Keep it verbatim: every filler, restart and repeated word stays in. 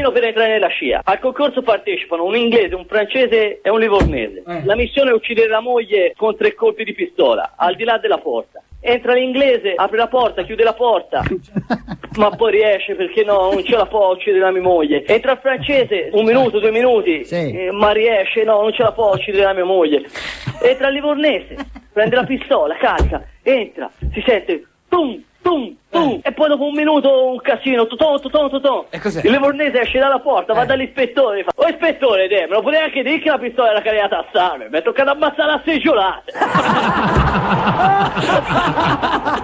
cammino per entrare nella scia. Al concorso partecipano un inglese, un francese e un livornese. Eh. La missione è uccidere la moglie con tre colpi di pistola, al di là della porta. Entra l'inglese, apre la porta, chiude la porta, ma poi riesce perché no, non ce la può uccidere la mia moglie. Entra il francese, un minuto, due minuti, sì. eh, ma riesce, no, non ce la può uccidere la mia moglie. Entra il livornese, prende la pistola, carica, entra, si sente tum, tum, tum, eh. e poi dopo un minuto un casino, tuton, tuton, tuton. Il livornese esce dalla porta, eh. va dall'ispettore e fa: "Oh ispettore, te, me lo potete anche dire che la pistola era caricata a salve, mi è toccato ammazzare a seggiolate."